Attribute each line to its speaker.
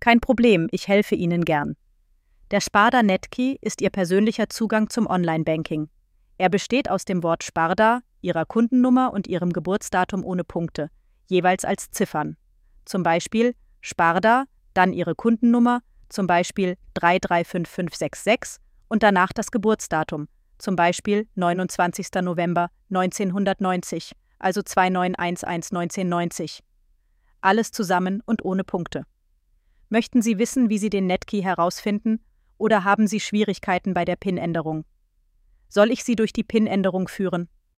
Speaker 1: Kein Problem, ich helfe Ihnen gern. Der Sparda Netkey ist Ihr persönlicher Zugang zum Online-Banking. Er besteht aus dem Wort Sparda, Ihrer Kundennummer und Ihrem Geburtsdatum ohne Punkte, jeweils als Ziffern. Zum Beispiel Sparda, dann Ihre Kundennummer, zum Beispiel 335566 und danach das Geburtsdatum, zum Beispiel 29. November 1990, also 2911-1990. Alles zusammen und ohne Punkte. Möchten Sie wissen, wie Sie den Netkey herausfinden, oder haben Sie Schwierigkeiten bei der PIN-Änderung? Soll ich Sie durch die PIN-Änderung führen?